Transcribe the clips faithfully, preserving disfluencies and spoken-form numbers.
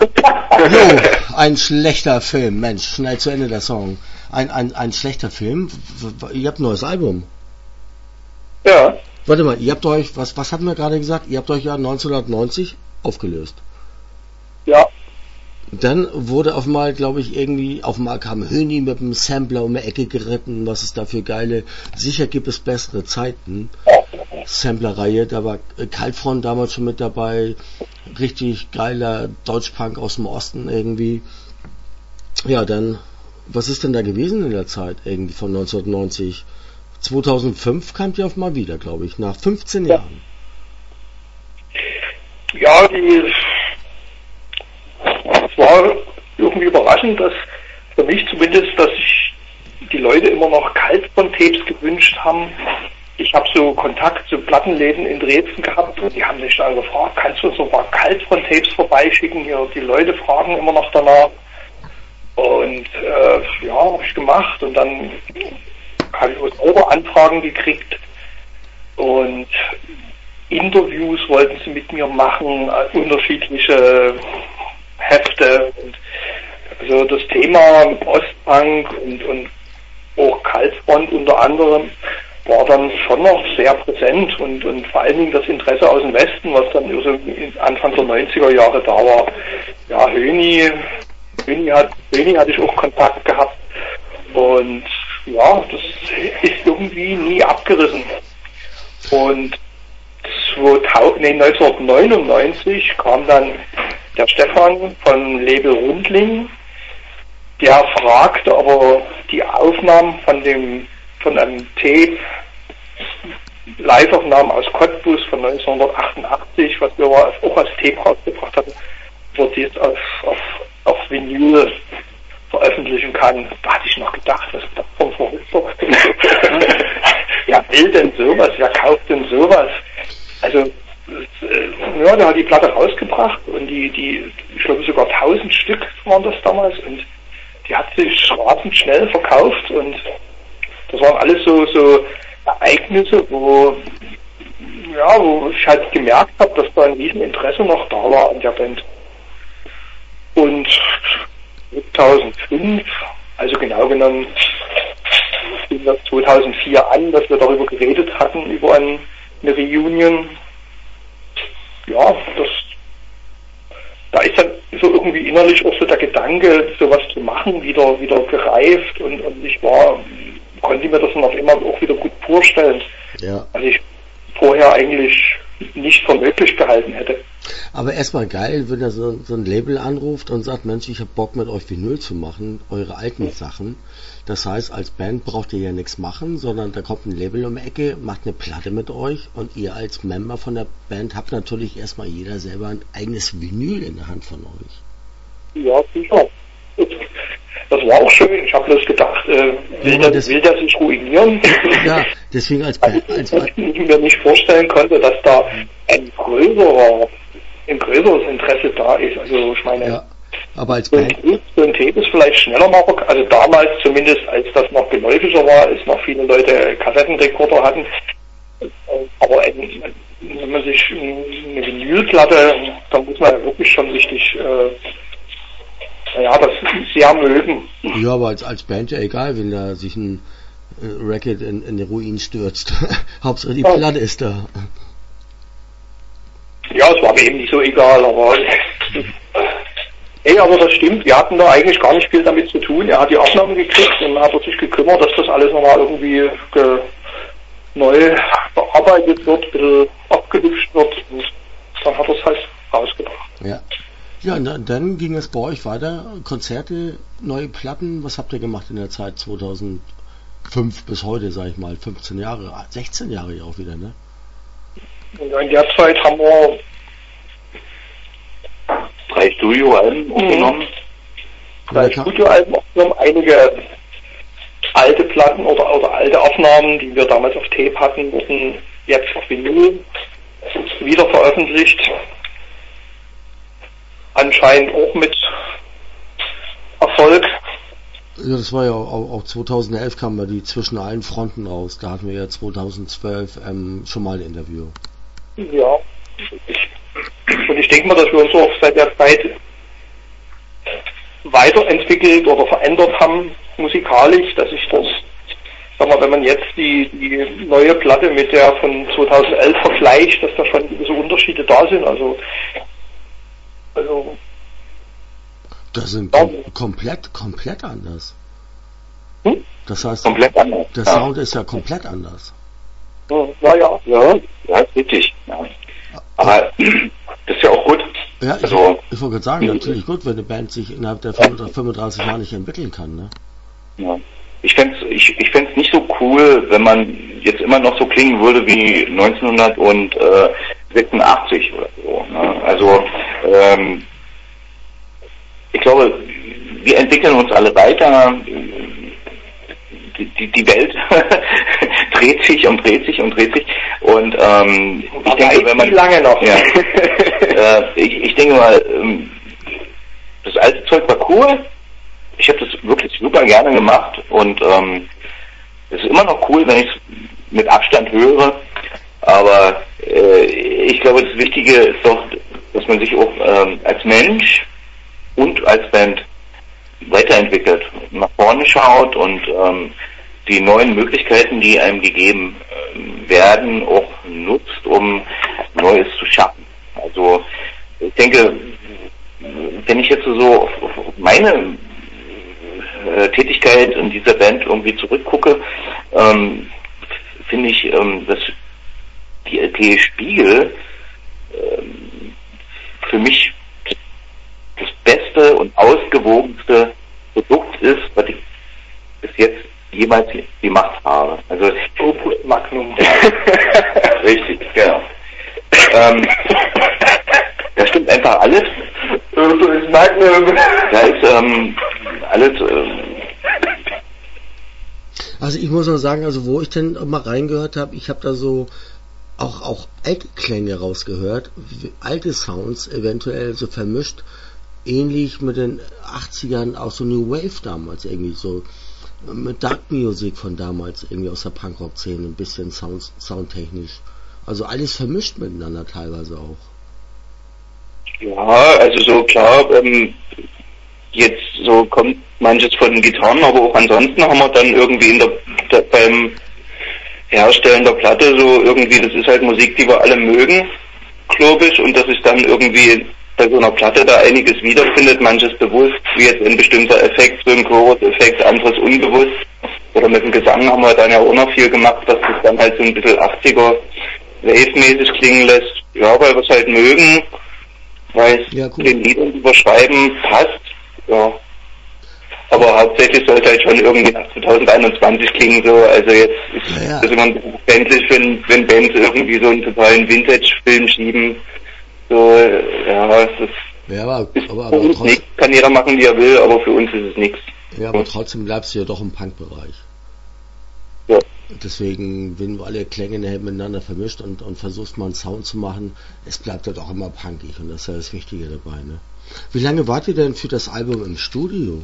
Jo, ein schlechter Film, Mensch, schnell zu Ende der Song. Ein, ein, ein schlechter Film? Ihr habt ein neues Album. Ja. Warte mal, ihr habt euch, was, was hatten wir gerade gesagt? Ihr habt euch ja neunzehnhundertneunzig aufgelöst. Ja. Dann wurde auf einmal, glaube ich, irgendwie, auf einmal kam Höni mit dem Sampler um die Ecke geritten, was es da für geile, sicher gibt es bessere Zeiten, Samplerreihe, da war Kaltfront damals schon mit dabei, richtig geiler Deutschpunk aus dem Osten irgendwie. Ja, dann, was ist denn da gewesen in der Zeit irgendwie von neunzehnhundertneunzig? zweitausendfünf kam die auf mal wieder, glaube ich, nach fünfzehn Jahren. Ja, die, es war irgendwie überraschend, dass für mich zumindest, dass sich die Leute immer noch Kaltfront-Tapes gewünscht haben. Ich habe so Kontakt zu Plattenläden in Dresden gehabt und die haben mich dann gefragt, kannst du uns noch ein paar Kaltfront-Tapes vorbeischicken? Hier, die Leute fragen immer noch danach. Und äh, ja, habe ich gemacht und dann habe ich auch selber Anfragen gekriegt und Interviews wollten sie mit mir machen, unterschiedliche Hefte. Und also das Thema Ostpunk und, und auch Kaltfront unter anderem war dann schon noch sehr präsent und, und vor allen Dingen das Interesse aus dem Westen, was dann so Anfang der neunziger Jahre da war. Ja, Höni, Höni, hat, Höni hatte ich auch Kontakt gehabt und ja, das ist irgendwie nie abgerissen. Und neunzehnhundertneunundneunzig kam dann der Stefan von Label Rundling, der fragte, ob er die Aufnahmen von dem von einem Tape, Live-Aufnahmen aus Cottbus von neunzehnhundertachtundachtzig, was wir auch als Tape rausgebracht hatten, wird jetzt auf, auf, auf Vinyl veröffentlichen kann. Da hatte ich noch gedacht, was ist das vom Verrückter? Wer will denn sowas? Wer kauft denn sowas? Also, ja, der hat die Platte rausgebracht und die, die, ich glaube sogar tausend Stück waren das damals und die hat sich rasend schnell verkauft und das waren alles so, so Ereignisse, wo, ja, wo ich halt gemerkt habe, dass da ein riesen Interesse noch da war an der Band. Und zweitausendfünf, also genau genommen, fing das zweitausendvier an, dass wir darüber geredet hatten, über ein, eine Reunion. Ja, das, da ist dann so irgendwie innerlich auch so der Gedanke, sowas zu machen, wieder, wieder gereift und, und ich war, konnte mir das dann auf immer auch wieder gut vorstellen. Ja. Also ich vorher eigentlich nicht für möglich gehalten hätte. Aber erstmal geil, wenn er so, so ein Label anruft und sagt, Mensch, ich hab Bock mit euch Vinyl zu machen, eure alten Sachen. Das heißt, als Band braucht ihr ja nichts machen, sondern da kommt ein Label um die Ecke, macht eine Platte mit euch und ihr als Member von der Band habt natürlich erstmal jeder selber ein eigenes Vinyl in der Hand von euch. Ja, sicher. Das war auch schön. Ich habe bloß gedacht, äh, will, der, das, will der sich ruinieren? Ja, deswegen als Band. Als Band. Ich mir nicht vorstellen konnte, dass da ein größerer, ein größeres Interesse da ist. Also ich meine, ja, aber als so ein Band. So ein Tape ist vielleicht schneller machbar. Also damals zumindest, als das noch geläufiger war, als noch viele Leute Kassettenrekorder hatten. Aber ein, wenn man sich eine Vinylplatte, da muss man ja wirklich schon richtig äh, ja, das sehr mögen. Ja, aber als, als Band ja egal, wenn da sich ein äh, Racket in, in den Ruin stürzt. Hauptsache die ja. Platte ist da. Ja, es war mir eben nicht so egal, aber ey, aber das stimmt, wir hatten da eigentlich gar nicht viel damit zu tun. Er hat die Aufnahmen gekriegt und hat sich gekümmert, dass das alles nochmal irgendwie ge, neu bearbeitet wird, ein bisschen abgehübscht wird und dann hat er es halt rausgebracht. Ja. Ja, und dann ging es bei euch weiter, Konzerte, neue Platten, was habt ihr gemacht in der Zeit zweitausendfünf bis heute, sag ich mal, fünfzehn Jahre, sechzehn Jahre ja auch wieder, ne? Und in der Zeit haben wir drei Studioalben aufgenommen. Drei Studioalben aufgenommen, einige alte Platten oder, oder alte Aufnahmen, die wir damals auf Tape hatten, wurden jetzt auf Vinyl wieder veröffentlicht. Anscheinend auch mit Erfolg. Ja, das war ja auch, auch zweitausendelf kam ja die Zwischen allen Fronten raus. Da hatten wir ja zweitausendzwölf ähm, schon mal ein Interview. Ja. Ich, und ich denke mal, dass wir uns auch seit der Zeit weiterentwickelt oder verändert haben, musikalisch, dass ich das, sag mal, wenn man jetzt die, die neue Platte mit der von zweitausendelf vergleicht, dass da schon so Unterschiede da sind, also, also das sind kom komplett, komplett anders. Hm? Das heißt, komplett anders. Der Sound ja. ist ja komplett anders. Ja, ja. Ja, ja, ist richtig. Ja. Aber das ist ja auch gut. Ja, ich, also, ich wollte gerade sagen, natürlich gut, wenn eine Band sich innerhalb der fünfunddreißig Jahre nicht entwickeln kann, ne? Ja. Ich fände es ich, ich fänd's nicht so cool, wenn man jetzt immer noch so klingen würde wie neunzehnhundertsechsundachtzig oder so. Ne? Also, ähm, ich glaube, wir entwickeln uns alle weiter. Die, die, die Welt dreht sich und dreht sich und dreht sich. Und ähm, ich denke, wenn man lange noch. Ja, äh, ich, ich denke mal, ähm, das alte Zeug war cool. Ich habe das wirklich super gerne gemacht und ähm, es ist immer noch cool, wenn ich es mit Abstand höre. Aber äh, ich glaube, das Wichtige ist doch, dass man sich auch ähm, als Mensch und als Band weiterentwickelt, nach vorne schaut und ähm, die neuen Möglichkeiten, die einem gegeben äh, werden, auch nutzt, um Neues zu schaffen. Also ich denke, wenn ich jetzt so auf, auf meine äh, Tätigkeit in dieser Band irgendwie zurückgucke, ähm, finde ich, ähm, dass die L P Spiegel ähm, für mich das beste und ausgewogenste Produkt ist, was ich bis jetzt jemals gemacht habe. Also Opus Magnum. Richtig, genau. Ähm, da stimmt einfach alles. Opus Magnum. Da ist ähm, alles. Ähm, also ich muss noch sagen, also wo ich denn mal reingehört habe, ich habe da so auch auch alte Klänge rausgehört, alte Sounds eventuell so vermischt. Ähnlich mit den achtzigern, auch so New Wave damals irgendwie so, mit Dark Music von damals irgendwie aus der Punkrock-Szene, ein bisschen Sound, soundtechnisch. Also alles vermischt miteinander teilweise auch. Ja, also so klar, ähm, jetzt so kommt manches von den Gitarren, aber auch ansonsten haben wir dann irgendwie in der, der beim Herstellen der Platte so irgendwie, das ist halt Musik, die wir alle mögen, glaube ich, und das ist dann irgendwie bei so einer Platte da einiges wiederfindet, manches bewusst, wie jetzt ein bestimmter Effekt, so ein Chorus-Effekt, anderes unbewusst. Oder mit dem Gesang haben wir dann ja auch noch viel gemacht, dass das dann halt so ein bisschen achtziger Wave-mäßig klingen lässt. Ja, weil wir es halt mögen, weil es ja, cool. den Liedern, die wir schreiben, passt. Ja. Aber hauptsächlich sollte halt schon irgendwie nach zwanzig einundzwanzig klingen, so, also jetzt ist ja, ja. das immer ein bisschen verständlich, wenn, wenn Bands irgendwie so einen totalen Vintage-Film schieben. So, ja, es ist, ja, aber, aber, für aber uns nichts, kann jeder machen, wie er will, aber für uns ist es nichts. Ja, aber trotzdem bleibst du ja doch im Punk-Bereich. Ja. Deswegen, wenn du alle Klänge miteinander vermischt und, und versuchst mal einen Sound zu machen, es bleibt halt auch immer punkig und das ist ja das Wichtige dabei, ne? Wie lange wart ihr denn für das Album im Studio?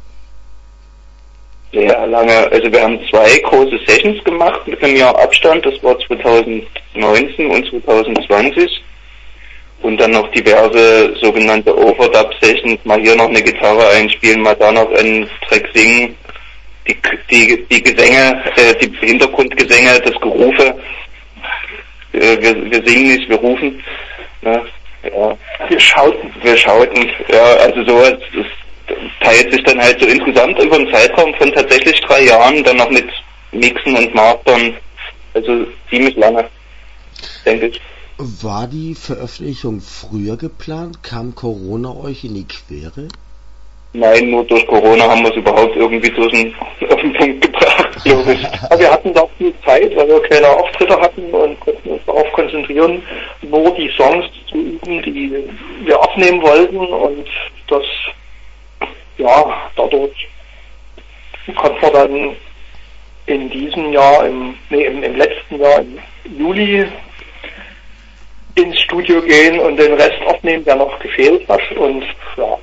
Sehr lange, also wir haben zwei große Sessions gemacht mit einem Jahr Abstand, das war zwanzig neunzehn und zwanzig zwanzig. Und dann noch diverse sogenannte Overdub-Sessions, mal hier noch eine Gitarre einspielen, mal da noch einen Track singen, die, die, die Gesänge, äh, die Hintergrundgesänge, das Gerufe, äh, wir, wir singen nicht, wir rufen, ne? Ja. Wir schauten. Wir schauten, ja, also sowas, das teilt sich dann halt so insgesamt über einen Zeitraum von tatsächlich drei Jahren, dann noch mit Mixen und Mastern, also ziemlich lange, denke ich. War die Veröffentlichung früher geplant? Kam Corona euch in die Quere? Nein, nur durch Corona haben wir es überhaupt irgendwie durch den, auf den Punkt gebracht, glaube ich. Aber wir hatten doch viel Zeit, weil wir keine Auftritte hatten und konnten uns darauf konzentrieren, nur die Songs zu üben, die wir aufnehmen wollten, und das, ja, dadurch konnten wir dann in diesem Jahr, im, nee, im, im letzten Jahr, im Juli, ins Studio gehen und den Rest aufnehmen, der noch gefehlt hat, und ja.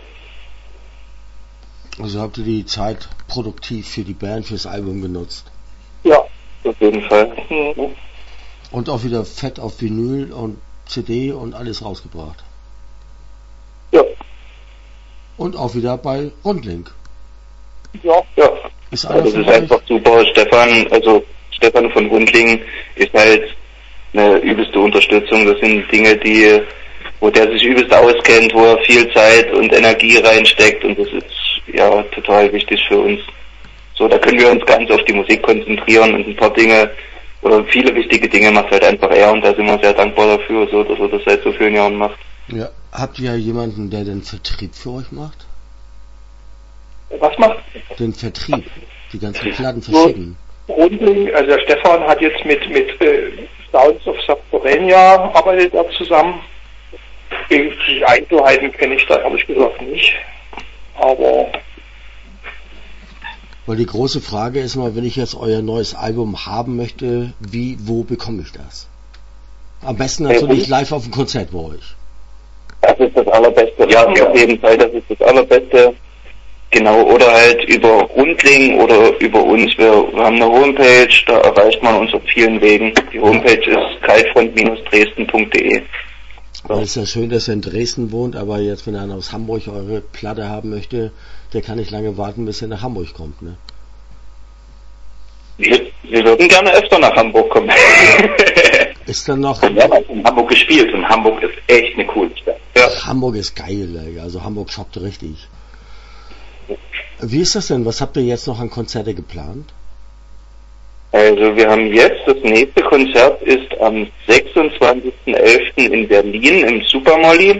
Also habt ihr die Zeit produktiv für die Band, fürs Album genutzt? Ja, auf jeden Fall. Mhm. Und auch wieder fett auf Vinyl und C D und alles rausgebracht? Ja. Und auch wieder bei Rundlink. Ja, Ja, Ist ja einer das von ist euch? einfach super. Stefan, also Stefan von Rundling ist halt eine übelste Unterstützung. Das sind Dinge, die, wo der sich übelst auskennt, wo er viel Zeit und Energie reinsteckt, und das ist ja total wichtig für uns. So, da können wir uns ganz auf die Musik konzentrieren, und ein paar Dinge oder viele wichtige Dinge macht halt einfach er, und da sind wir sehr dankbar dafür, so dass er das seit so vielen Jahren macht. Ja. Habt ihr jemanden, der den Vertrieb für euch macht? Was macht Den Vertrieb, die ganzen Platten verschicken. Rundling? Also der Stefan hat jetzt mit, mit äh, Sounds of Subterranea arbeitet er zusammen. Die Einzelheiten kenne ich da ehrlich gesagt nicht. Aber Weil die große Frage ist mal, wenn ich jetzt euer neues Album haben möchte, wie, wo bekomme ich das? Am besten natürlich live auf dem Konzert bei euch. Das ist das Allerbeste. Ja, auf jeden Fall, das ist das Allerbeste. Genau, oder halt über Rundling oder über uns. Wir, wir haben eine Homepage, da erreicht man uns auf vielen Wegen. Die Homepage ist kaltfront Dresden punkt de. Weil es ist ja schön, dass er in Dresden wohnt, aber jetzt, wenn einer aus Hamburg eure Platte haben möchte, der kann nicht lange warten, bis er nach Hamburg kommt, ne? Wir, wir würden gerne öfter nach Hamburg kommen. Ist dann noch... Wir haben in Hamburg gespielt, und Hamburg ist echt eine coole Stadt. Ja. Hamburg ist geil, also Hamburg schockt richtig. Wie ist das denn? Was habt ihr jetzt noch an Konzerte geplant? Also wir haben jetzt, das nächste Konzert ist am sechsundzwanzigsten elften in Berlin im Super Molly.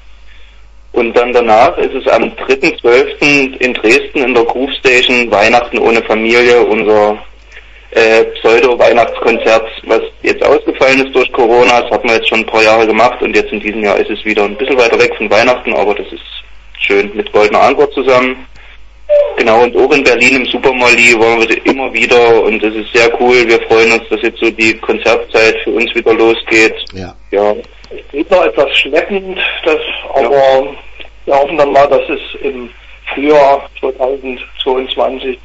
Und dann danach ist es am dritten zwölften in Dresden in der Groove Station Weihnachten ohne Familie, unser äh, Pseudo-Weihnachtskonzert, was jetzt ausgefallen ist durch Corona. Das hatten wir jetzt schon ein paar Jahre gemacht, und jetzt in diesem Jahr ist es wieder ein bisschen weiter weg von Weihnachten, aber das ist schön mit Goldener Antwort zusammen. Genau, und auch in Berlin im Super Molly waren wir immer wieder, und das ist sehr cool. Wir freuen uns, dass jetzt so die Konzertzeit für uns wieder losgeht. Ja. Ja. es geht noch etwas schleppend, das, aber ja. Wir hoffen dann mal, dass es im Frühjahr zweitausendzweiundzwanzig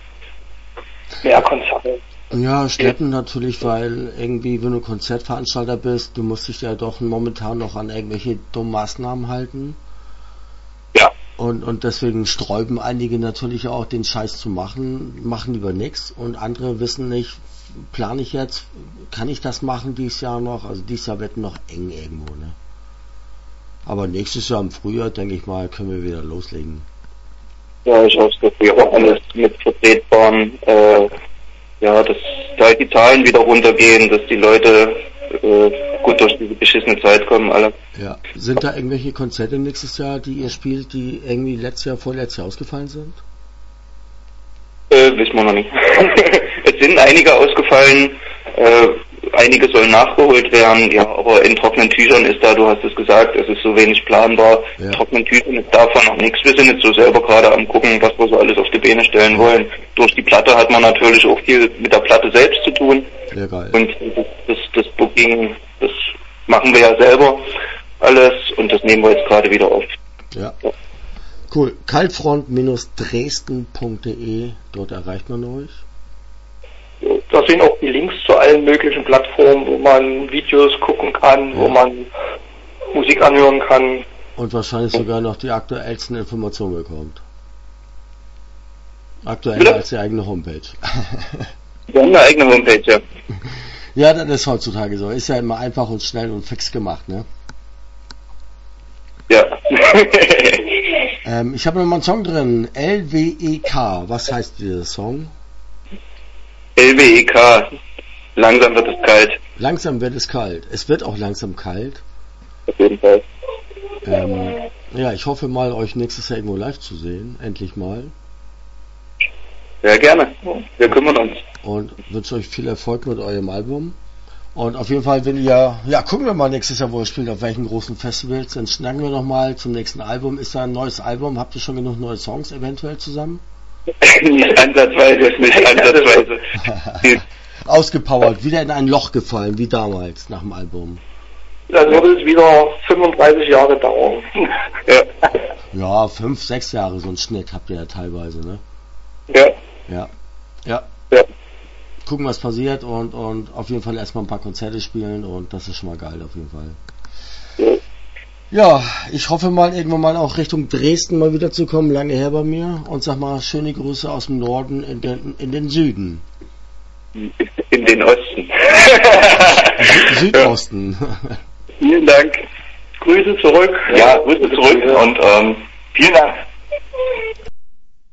mehr Konzerte. Ja, schleppen natürlich, weil irgendwie, wenn du Konzertveranstalter bist, du musst dich ja doch momentan noch an irgendwelche dummen Maßnahmen halten. Ja. Und, und deswegen sträuben einige natürlich auch, den Scheiß zu machen, machen lieber nichts, und andere wissen nicht, plane ich jetzt, kann ich das machen dieses Jahr noch? Also dieses Jahr wird noch eng irgendwo, ne? Aber nächstes Jahr im Frühjahr, denke ich mal, können wir wieder loslegen. Ja, ich hoffe, dass wir auch alles mit vertretbaren, äh, ja, dass da die Zahlen wieder runtergehen, dass die Leute äh, gut durch diese beschissene Zeit kommen, alle. Ja. Sind da irgendwelche Konzerte nächstes Jahr, die ihr spielt, die irgendwie letztes Jahr, vorletztes Jahr ausgefallen sind? Äh, wissen wir noch nicht. Es sind einige ausgefallen, äh, einige sollen nachgeholt werden, ja, aber in trockenen Tüchern ist da, du hast es gesagt, es ist so wenig planbar. Ja. In trockenen Tüchern ist davon noch nichts. Wir sind jetzt so selber gerade am gucken, was wir so alles auf die Beine stellen wollen. Durch die Platte hat man natürlich auch viel mit der Platte selbst zu tun. Ja, geil. Und das, das, das Booking, das machen wir ja selber alles, und das nehmen wir jetzt gerade wieder auf. Ja. Ja. Cool. kaltfront Dresden punkt de, dort erreicht man euch. Da sind auch die Links zu allen möglichen Plattformen, wo man Videos gucken kann, ja. Wo man Musik anhören kann. Und wahrscheinlich sogar noch die aktuellsten Informationen bekommt. Aktueller ja. als die eigene Homepage. Wir haben eine eigene Homepage, ja. Ja, das ist heutzutage so. Ist ja immer einfach und schnell und fix gemacht, ne? Ja. ähm, ich habe noch mal einen Song drin. L W E K. Was heißt dieser Song? L W E K. Langsam wird es kalt. Langsam wird es kalt. Es wird auch langsam kalt. Auf jeden Fall. Ähm, ja, ich hoffe mal, euch nächstes Jahr irgendwo live zu sehen. Endlich mal. Ja, gerne. Wir kümmern uns. Und wünsche euch viel Erfolg mit eurem Album. Und auf jeden Fall, wenn ihr, ja, gucken wir mal nächstes Jahr, wo ihr spielt, auf welchen großen Festivals. Dann schnacken wir nochmal zum nächsten Album. Ist da ein neues Album? Habt ihr schon genug neue Songs eventuell zusammen? Nicht ansatzweise, nicht ansatzweise. Ausgepowert, wieder in ein Loch gefallen, wie damals, nach dem Album. Dann würde es wieder fünfunddreißig Jahre dauern. Ja. Ja, fünf, sechs Jahre, so ein Schnitt habt ihr ja teilweise, ne? Ja. Ja. Ja. Ja. Gucken, was passiert, und, und auf jeden Fall erstmal ein paar Konzerte spielen, und das ist schon mal geil, auf jeden Fall. Ja. Ja, ich hoffe mal, irgendwann mal auch Richtung Dresden mal wieder zu kommen, lange her bei mir. Und sag mal, schöne Grüße aus dem Norden in den, in den Süden. In den Osten. Sü- Südosten. Ja. Vielen Dank. Grüße zurück. Ja, Grüße zurück und ähm, vielen Dank.